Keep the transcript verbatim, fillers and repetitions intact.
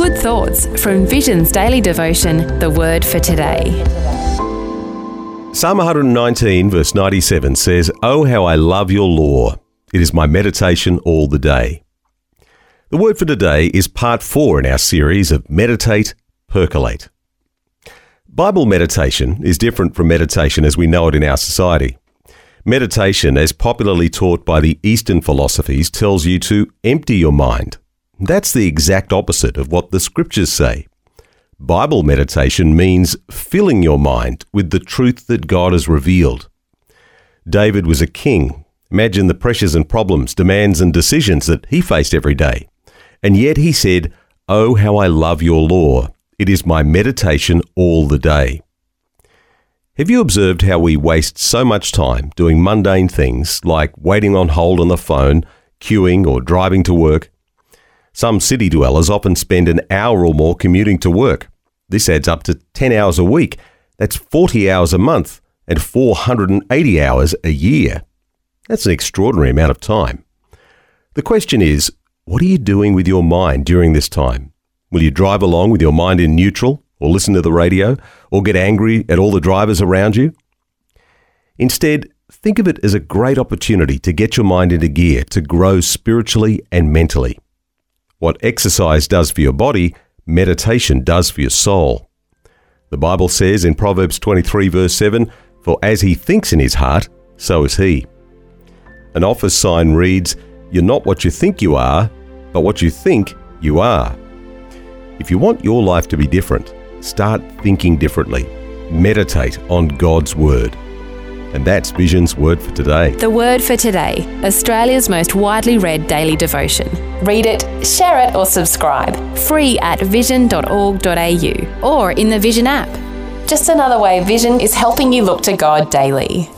Good thoughts from Vision's daily devotion, The Word for Today. Psalm one nineteen verse ninety-seven says, "Oh, how I love your law. It is my meditation all the day." The word for today is part four in our series of Meditate, Percolate. Bible meditation is different from meditation as we know it in our society. Meditation, as popularly taught by the Eastern philosophies, tells you to empty your mind. That's the exact opposite of what the scriptures say. Bible meditation means filling your mind with the truth that God has revealed. David was a king. Imagine the pressures and problems, demands and decisions that he faced every day. And yet he said, "Oh, how I love your law. It is my meditation all the day." Have you observed how we waste so much time doing mundane things like waiting on hold on the phone, queuing or driving to work? Some city dwellers often spend an hour or more commuting to work. This adds up to ten hours a week. That's forty hours a month and four hundred eighty hours a year. That's an extraordinary amount of time. The question is, what are you doing with your mind during this time? Will you drive along with your mind in neutral, or listen to the radio, or get angry at all the drivers around you? Instead, think of it as a great opportunity to get your mind into gear, to grow spiritually and mentally. What exercise does for your body, meditation does for your soul. The Bible says in Proverbs twenty-three verse seven, "For as he thinks in his heart, so is he." An office sign reads, "You're not what you think you are, but what you think you are." If you want your life to be different, start thinking differently. Meditate on God's Word. And that's Vision's Word for Today. The Word for Today, Australia's most widely read daily devotion. Read it, share it or subscribe. Free at vision dot org dot a u or in the Vision app. Just another way Vision is helping you look to God daily.